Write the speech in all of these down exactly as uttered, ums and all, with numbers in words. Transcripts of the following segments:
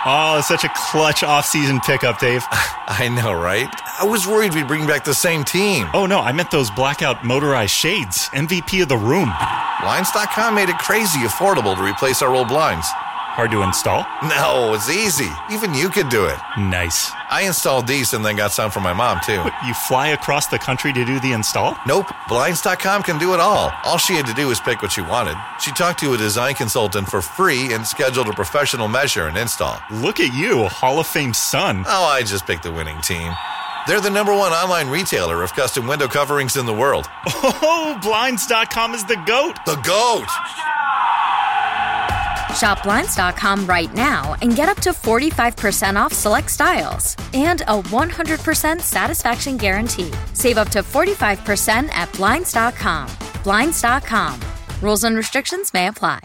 Oh, such a clutch off-season pickup, Dave. I know, right? I was worried we'd bring back the same team. Oh, no, I meant those blackout motorized shades. M V P of the room. Blinds dot com made it crazy affordable to replace our old blinds. Hard to install? No, it's easy. Even you could do it. Nice. I installed these and then got some for my mom, too. What, you fly across the country to do the install? Nope. Blinds dot com can do it all. All she had to do was pick what she wanted. She talked to a design consultant for free and scheduled a professional measure and install. Look at you, a Hall of Fame son. Oh, I just picked the winning team. They're the number one online retailer of custom window coverings in the world. Oh, Blinds dot com is the GOAT. The GOAT! Shop Blinds dot com right now and get up to forty-five percent off select styles and a one hundred percent satisfaction guarantee. Save up to forty-five percent at Blinds dot com. Blinds dot com. Rules and restrictions may apply.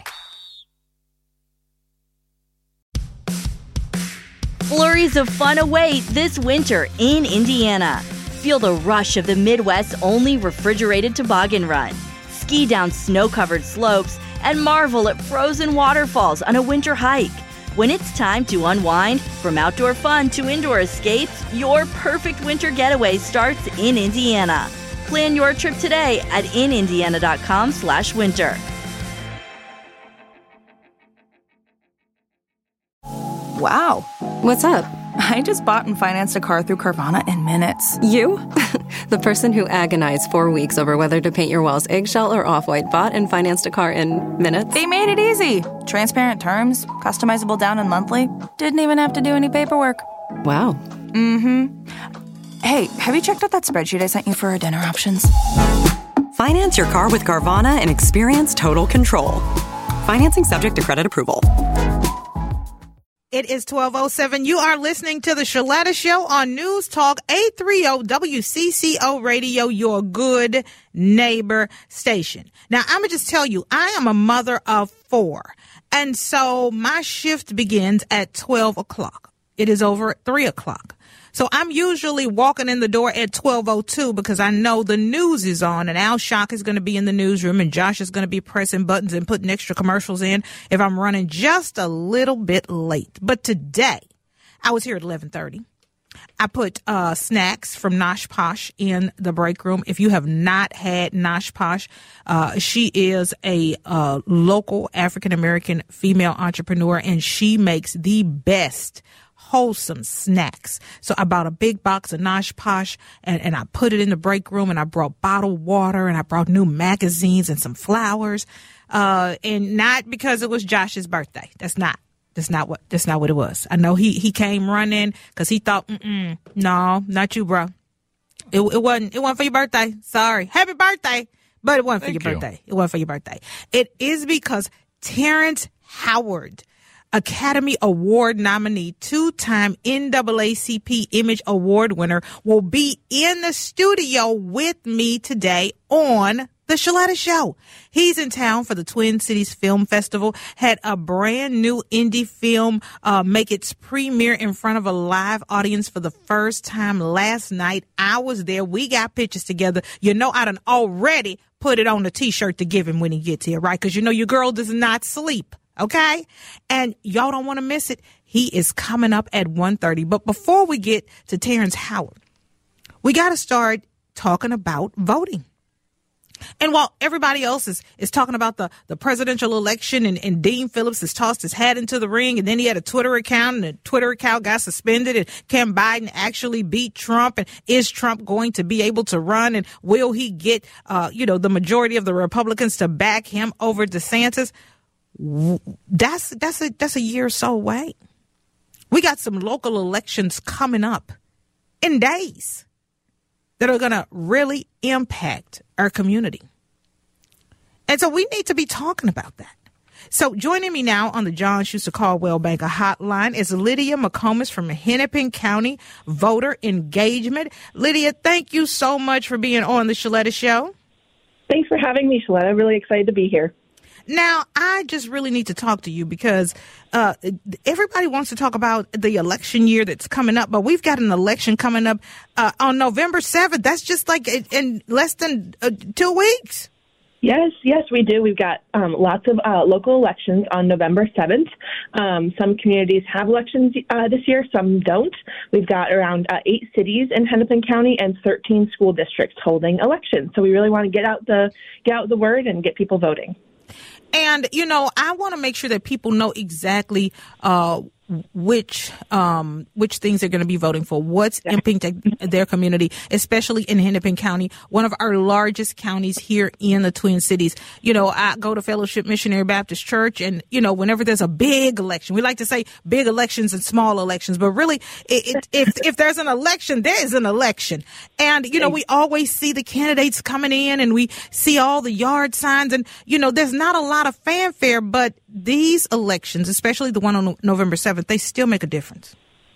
Flurries of fun await this winter in Indiana. Feel the rush of the Midwest's only refrigerated toboggan run. Ski down snow-covered slopes and marvel at frozen waterfalls on a winter hike. When it's time to unwind, from outdoor fun to indoor escapes, your perfect winter getaway starts in Indiana. Plan your trip today at in indiana dot com slash winter. Wow. What's up? I just bought and financed a car through Carvana in minutes. You? The person who agonized four weeks over whether to paint your walls eggshell or off-white bought and financed a car in minutes? They made it easy. Transparent terms, customizable down and monthly. Didn't even have to do any paperwork. Wow. Mm-hmm. Hey, have you checked out that spreadsheet I sent you for our dinner options? Finance your car with Carvana and experience total control. Financing subject to credit approval. It is twelve oh seven. You are listening to the Shaletta Show on News Talk eight thirty W C C O Radio, your good neighbor station. Now, I'm going to just tell you, I am a mother of four. And so my shift begins at twelve o'clock. It is over at three o'clock. So I'm usually walking in the door at twelve oh two because I know the news is on and Al Shock is going to be in the newsroom and Josh is going to be pressing buttons and putting extra commercials in if I'm running just a little bit late. But today, I was here at eleven thirty. I put uh, snacks from Nosh Posh in the break room. If you have not had Nosh Posh, uh, she is a uh, local African-American female entrepreneur, and she makes the best wholesome snacks. So I bought a big box of Nosh Posh and, and I put it in the break room, and I brought bottled water, and I brought new magazines and some flowers. Uh, and not because it was Josh's birthday. That's not. That's not what. That's not what it was. I know he he came running because he thought, Mm-mm, no, not you, bro. It it wasn't. It wasn't for your birthday. Sorry, happy birthday, but it wasn't Thank for your you. birthday. It wasn't for your birthday. It is because Terrence Howard, Academy Award nominee, two-time N double A C P Image Award winner, will be in the studio with me today on The Shaletta Show. He's in town for the Twin Cities Film Festival, had a brand new indie film uh, make its premiere in front of a live audience for the first time last night. I was there. We got pictures together. You know, I done already put it on the T-shirt to give him when he gets here, right? Because you know your girl does not sleep. Okay? And y'all don't want to miss it. He is coming up at one thirty. But before we get to Terrence Howard, we got to start talking about voting. And while everybody else is, is talking about the, the presidential election, and, and Dean Phillips has tossed his hat into the ring, and then he had a Twitter account, and the Twitter account got suspended, and can Biden actually beat Trump, and is Trump going to be able to run, and will he get, uh, you know, the majority of the Republicans to back him over DeSantis? That's that's a that's a year or so away. We got some local elections coming up in days that are going to really impact our community. And so we need to be talking about that. So joining me now on the John Schuster Caldwell Banker Hotline is Lydia McComas from Hennepin County Voter Engagement. Lydia, thank you so much for being on the Shaletta Show. Thanks for having me, Shaletta. I'm really excited to be here. Now, I just really need to talk to you because uh, everybody wants to talk about the election year that's coming up, but we've got an election coming up uh, on November seventh. That's just like in less than uh, two weeks. Yes, yes, we do. We've got um, lots of uh, local elections on November seventh. Um, some communities have elections uh, this year, some don't. We've got around uh, eight cities in Hennepin County and thirteen school districts holding elections. So we really want to get out the get out the word and get people voting. And, you know, I want to make sure that people know exactly uh, which um, which things they're going to be voting for, what's impacting their community, especially in Hennepin County, one of our largest counties here in the Twin Cities. You know, I go to Fellowship Missionary Baptist Church, and, you know, whenever there's a big election, we like to say big elections and small elections, but really, it, it, if if there's an election, there is an election. And, you know, we always see the candidates coming in, and we see all the yard signs, and, you know, there's not a lot of fanfare, but these elections, especially the one on November seventh, they still make a difference.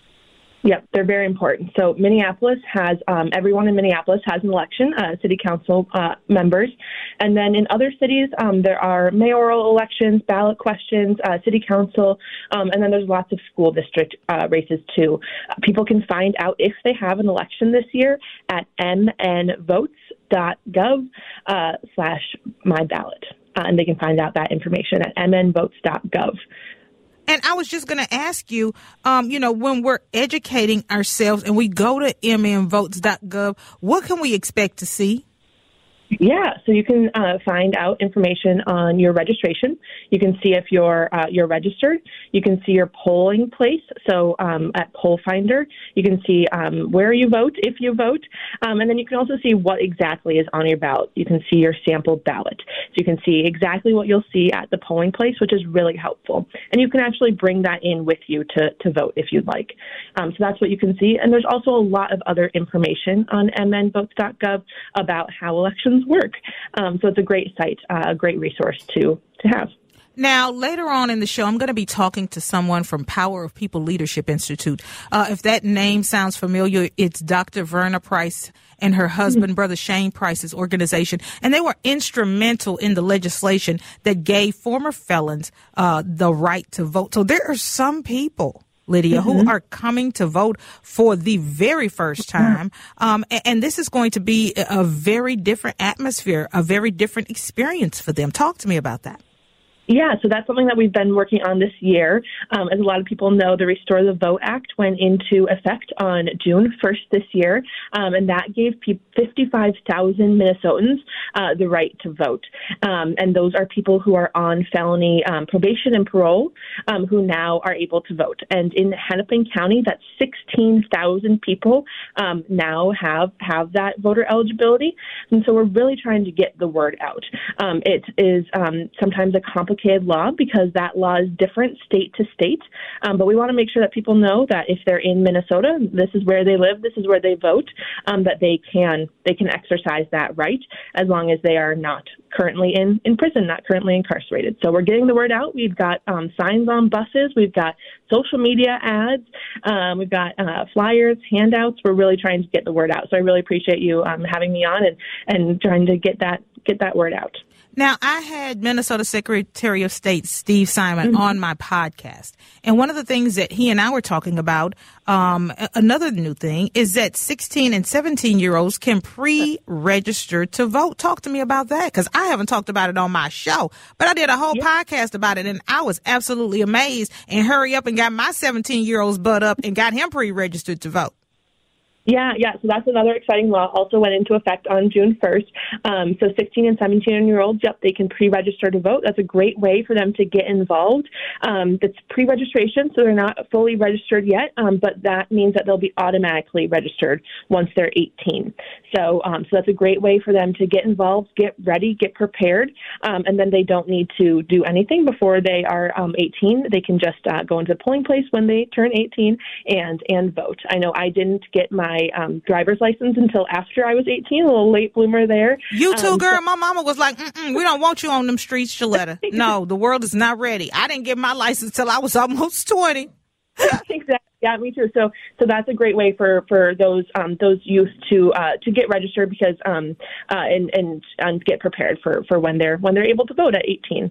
Yep, they're very important. So Minneapolis has, um, everyone in Minneapolis has an election, uh, city council uh, members. And then in other cities, um, there are mayoral elections, ballot questions, uh, city council, um, and then there's lots of school district uh, races too. Uh, people can find out if they have an election this year at m n votes dot gov uh, slash my ballot. Uh, and they can find out that information at m n votes dot gov. And I was just going to ask you, um, you know, when we're educating ourselves and we go to m n votes dot gov, what can we expect to see? Yeah, so you can uh, find out information on your registration. You can see if you're uh, you're registered. You can see your polling place. So um, at Poll Finder, you can see um, where you vote, if you vote, um, and then you can also see what exactly is on your ballot. You can see your sample ballot. So you can see exactly what you'll see at the polling place, which is really helpful. And you can actually bring that in with you to, to vote if you'd like. Um, so that's what you can see. And there's also a lot of other information on m n votes dot gov about how elections work. Um, so it's a great site, uh, a great resource to, to have. Now, later on in the show, I'm going to be talking to someone from Power of People Leadership Institute. Uh, if that name sounds familiar, it's Doctor Verna Price and her husband, mm-hmm. Brother Shane Price's organization. And they were instrumental in the legislation that gave former felons uh, the right to vote. So there are some people, Lydia, mm-hmm. who are coming to vote for the very first time. Um, and, and this is going to be a very different atmosphere, a very different experience for them. Talk to me about that. Yeah, so that's something that we've been working on this year. Um, as a lot of people know, the Restore the Vote Act went into effect on June first this year, um, and that gave fifty-five thousand Minnesotans uh, the right to vote. Um, and those are people who are on felony um, probation and parole um, who now are able to vote. And in Hennepin County, that's sixteen thousand people um, now have, have that voter eligibility. And so we're really trying to get the word out. Um, it is um, sometimes a complicated law because that law is different state to state. Um, but we want to make sure that people know that if they're in Minnesota, this is where they live, this is where they vote, um, that they can they can exercise that right as long as they are not currently in, in prison, not currently incarcerated. So we're getting the word out. We've got um, signs on buses. We've got social media ads. Um, we've got uh, flyers, handouts. We're really trying to get the word out. So I really appreciate you um, having me on and, and trying to get that get that word out. Now, I had Minnesota Secretary of State Steve Simon mm-hmm. on my podcast. And one of the things that he and I were talking about, um, another new thing, is that sixteen and seventeen-year-olds can pre-register to vote. Talk to me about that, because I haven't talked about it on my show. But I did a whole yeah. podcast about it, and I was absolutely amazed and hurry up and got my seventeen-year-old's butt up and got him pre-registered to vote. Yeah, yeah. So that's another exciting law. Also went into effect on June first. Um, so sixteen and seventeen-year-olds, yep, they can pre-register to vote. That's a great way for them to get involved. Um, that's pre-registration, so they're not fully registered yet, um, but that means that they'll be automatically registered once they're eighteen. So, um, so that's a great way for them to get involved, get ready, get prepared, um, and then they don't need to do anything before they are um, eighteen. They can just uh, go into the polling place when they turn eighteen and and vote. I know I didn't get my My um, driver's license until after I was eighteen, a little late bloomer there. You too, um, girl. So- my mama was like, Mm-mm, we don't want you on them streets, Shaletta. No, the world is not ready. I didn't get my license till I was almost twenty. Exactly. Yeah, me too. So, so that's a great way for, for those um, those youth to uh, to get registered because um, uh, and and and get prepared for, for when they're when they're able to vote at eighteen.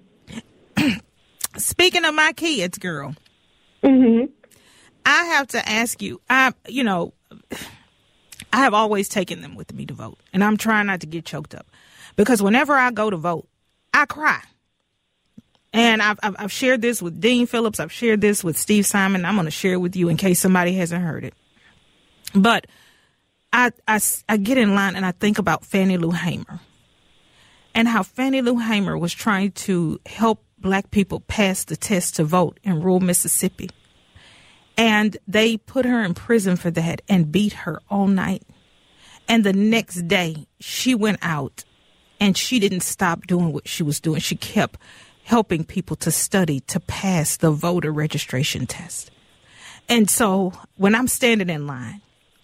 Speaking of my kids, girl, mm-hmm. I have to ask you. I, you know. I have always taken them with me to vote, and I'm trying not to get choked up Because whenever I go to vote, I cry. And I've, I've, I've shared this with Dean Phillips. I've shared this with Steve Simon. I'm going to share it with you in case somebody hasn't heard it. But I, I, I get in line and I think about Fannie Lou Hamer and how Fannie Lou Hamer was trying to help black people pass the test to vote in rural Mississippi. And they put her in prison for that and beat her all night. And the next day she went out and she didn't stop doing what she was doing. She kept helping people to study to pass the voter registration test. And so when I'm standing in line,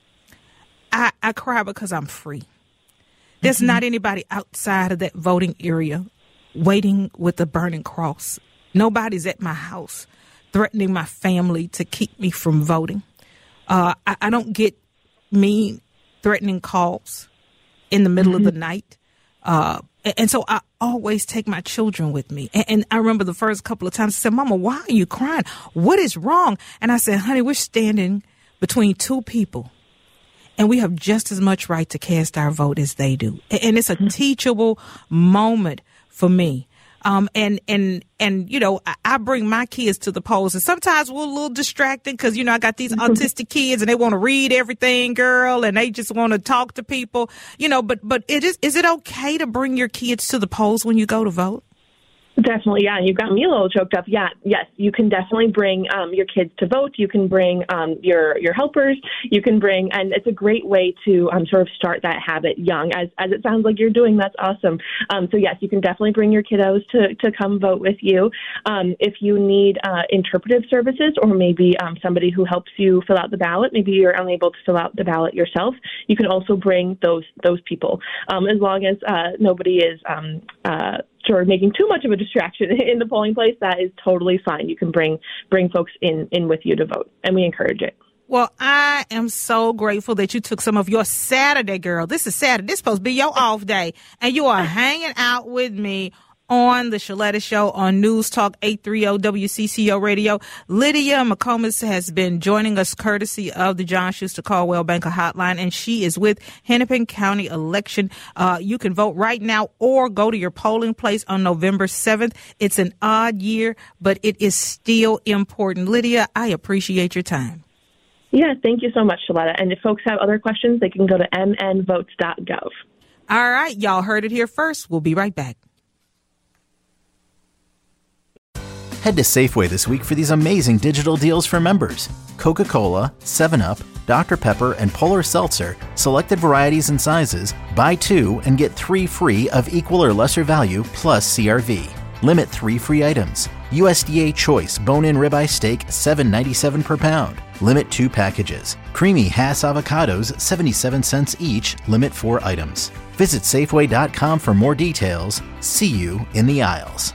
I, I cry because I'm free. There's mm-hmm. not anybody outside of that voting area waiting with a burning cross. Nobody's at my house threatening my family to keep me from voting. Uh, I, I don't get mean, threatening calls in the middle mm-hmm. of the night. Uh, and so I always take my children with me. And, and I remember the first couple of times I said, Mama, why are you crying? What is wrong? And I said, honey, we're standing between two people and we have just as much right to cast our vote as they do. And it's a mm-hmm. teachable moment for me. Um, and, and, and, you know, I, I bring my kids to the polls and sometimes we're a little distracted because, you know, I got these autistic kids and they want to read everything, girl, and they just want to talk to people, you know, but, but it is, is it okay to bring your kids to the polls when you go to vote? Definitely, yeah. You got me a little choked up. Yeah, yes, you can definitely bring um, your kids to vote. You can bring um, your your helpers. You can bring, and it's a great way to um, sort of start that habit young, as as it sounds like you're doing. That's awesome. Um, so yes, you can definitely bring your kiddos to, to come vote with you. Um, if you need uh, interpretive services, or maybe um, somebody who helps you fill out the ballot, maybe you're unable to fill out the ballot yourself, you can also bring those those people, um, as long as uh, nobody is um, uh, sort of making too much of a distraction in the polling place. That is totally fine. You can bring bring folks in, in with you to vote, and we encourage it. Well, I am so grateful that you took some of your Saturday, girl. This is Saturday. This is supposed to be your off day, and you are hanging out with me on the Shaletta Show on News Talk eight thirty W C C O Radio. Lydia McComas has been joining us courtesy of the John Schuster Caldwell Banker Hotline, and she is with Hennepin County Election. Uh, you can vote right now or go to your polling place on November seventh. It's an odd year, but it is still important. Lydia, I appreciate your time. Yeah, thank you so much, Shaletta. And if folks have other questions, they can go to m n votes dot gov. All right, y'all heard it here first. We'll be right back. Head to Safeway this week for these amazing digital deals for members. Coca-Cola, seven up, Doctor Pepper, and Polar Seltzer, selected varieties and sizes, buy two and get three free of equal or lesser value plus C R V. Limit three free items. U S D A Choice bone-in ribeye steak, seven ninety-seven per pound. Limit two packages. Creamy Hass avocados, seventy-seven cents each. Limit four items. Visit Safeway dot com for more details. See you in the aisles.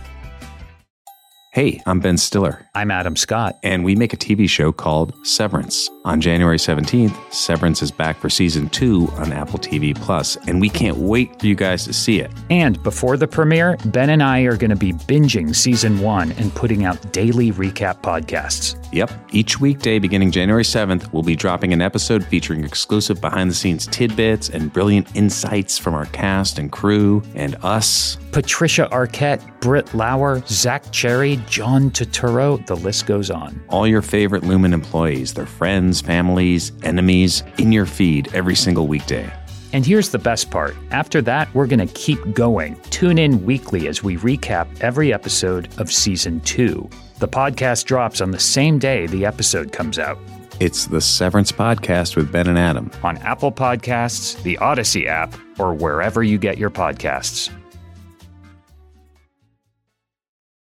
Hey, I'm Ben Stiller. I'm Adam Scott. And we make a T V show called Severance. On January seventeenth, Severance is back for season two on Apple T V Plus, and we can't wait for you guys to see it. And before the premiere, Ben and I are going to be binging season one and putting out daily recap podcasts. Yep. Each weekday beginning January seventh, we'll be dropping an episode featuring exclusive behind-the-scenes tidbits and brilliant insights from our cast and crew and us. Patricia Arquette, Britt Lauer, Zach Cherry, John Turturro, the list goes on. All your favorite Lumen employees, their friends, families, enemies, in your feed every single weekday. And here's the best part. After that, we're going to keep going. Tune in weekly as we recap every episode of season two. The podcast drops on the same day the episode comes out. It's the Severance Podcast with Ben and Adam. On Apple Podcasts, the Odyssey app, or wherever you get your podcasts.